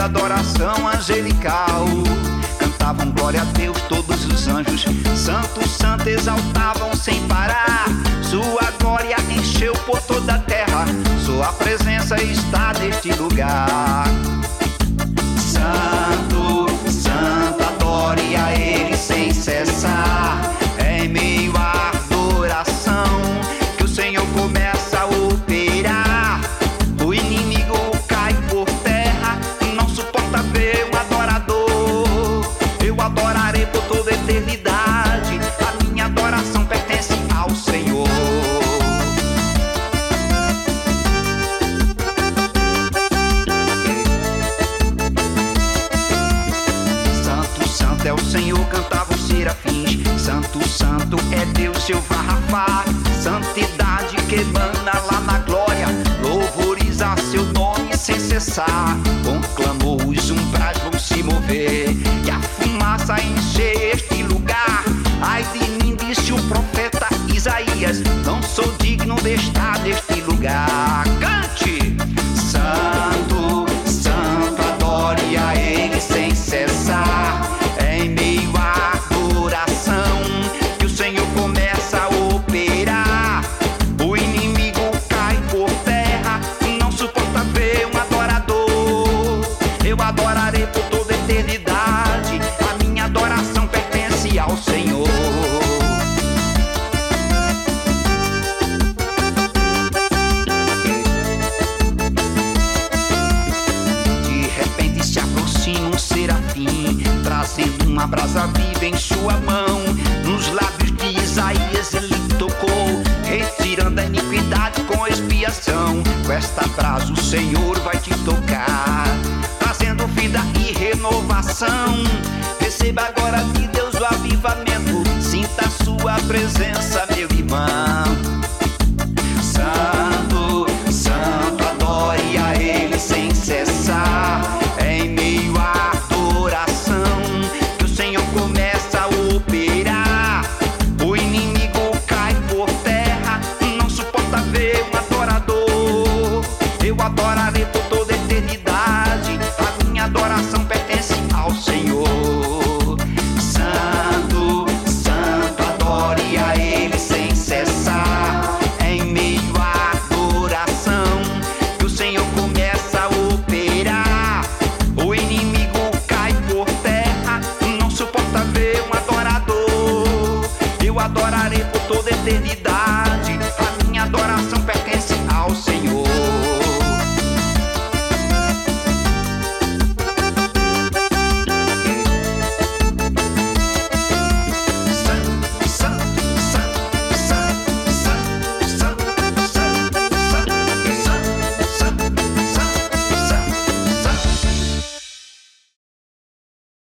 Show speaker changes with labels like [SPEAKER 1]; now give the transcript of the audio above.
[SPEAKER 1] tremenda adoração angelical. Cantavam glória a Deus todos os anjos, santo, santo exaltavam sem parar. Sua glória encheu por toda a terra, sua presença está neste lugar. Santo, santo, adore a Ele sem cessar. Em meio à adoração que o Senhor começa a operar. O inimigo cai por terra, não suporta ver um adorador. Eu adorarei por toda a eternidade, a minha adoração pertence ao Senhor. Santo, santo é o Senhor, cantavam os serafins. Santo, santo é Deus, Jeová Rafá. Santidade que emana lá na glória, louvores a seu nome sem cessar. Com clamor os umbrais vão se mover e a fumaça encher este lugar. Ai de mim, disse o profeta Isaías, não sou digno de estar neste lugar. Cante! Santo, santo, adore a Ele sem cessar. Em meio à adoração que o Senhor começa a operar. O inimigo cai por terra, não suporta ver um adorador. Eu adorarei por toda a eternidade, a minha adoração pertence ao Senhor. De repente se aproxima um serafim, trazendo uma brasa viva em sua mão. Nos lábios de Isaías ele tocou, retirando a iniquidade com expiação. Com esta brasa o Senhor vai te tocar, trazendo vida e renovação. Receba agora de Deus o avivamento, sinta a sua presença, meu irmão. Santo, santo, adore a Ele sem cessar. Em meio à adoração que o Senhor começa a operar. O inimigo cai por terra, não suporta ver um adorador. Eu adorarei por toda a eternidade, a minha adoração pertence ao Senhor. Santo, santo, adore a Ele sem cessar. Em meio à adoração que o Senhor começa a operar. O inimigo cai por terra, não suporta ver um adorador. Eu adorarei por